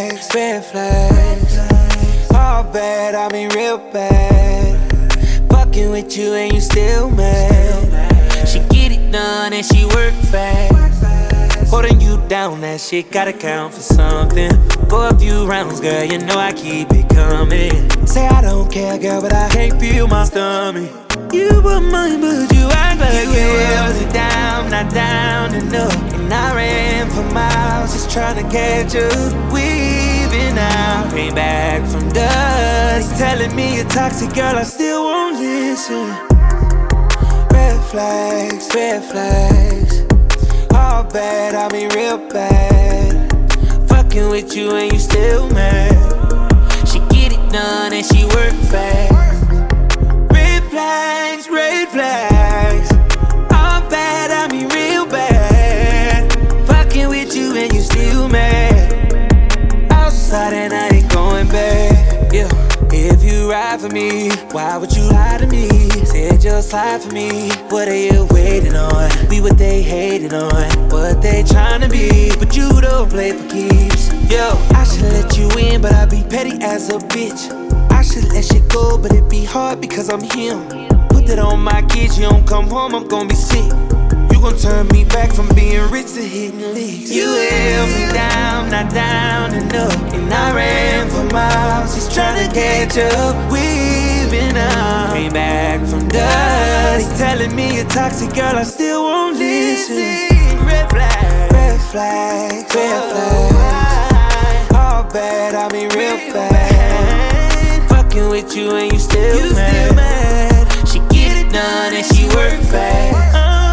flags, red flags. All bad, I mean real bad. Fucking with you and you still mad. She get it done and she work fast. Holding you down, that shit gotta count for something. Go a few rounds, girl, you know I keep it coming. Say I don't care, girl, but I can't feel my stomach. You were mine, but you act like you held it down, not down enough. And I ran for miles, just trying to catch up. Weaving out, came back from dust. Telling me you're toxic, girl, I still won't listen. Red flags, red flags. All bad, I mean real bad. Fucking with you and you still mad. She get it done and she work fast. Red flags, red flags. All bad, I mean real bad. Fucking with you and you still mad. Outside and I ain't going back. Yeah. If you ride for me, why would you lie to me? Said just lie for me. What are you waiting on? Be what they hating on, what they trying to be. But you don't play for keeps. Yo, I should let you in, but I be petty as a bitch. I should let shit go, but it be hard because I'm him. Put that on my kids, you don't come home, I'm gonna be sick. You gon' turn me back from being rich to hitting leagues. You held me down, not down enough. And I ran for miles, just trying to catch up. Weaving out, came back from dust. Telling me you're toxic, girl, I still won't listen. Red flag, red flag, red flag. All bad, I mean real bad. Fucking with you and you still mad. She get it done and she work fast.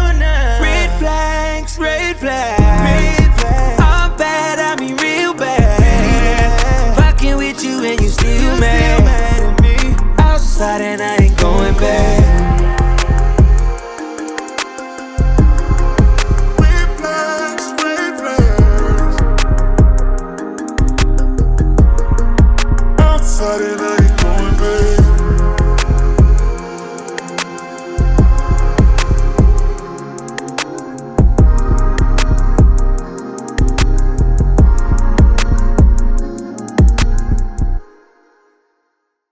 Red flags, all bad, I mean real bad. Fucking with you and you still mad. Outside and I ain't going back.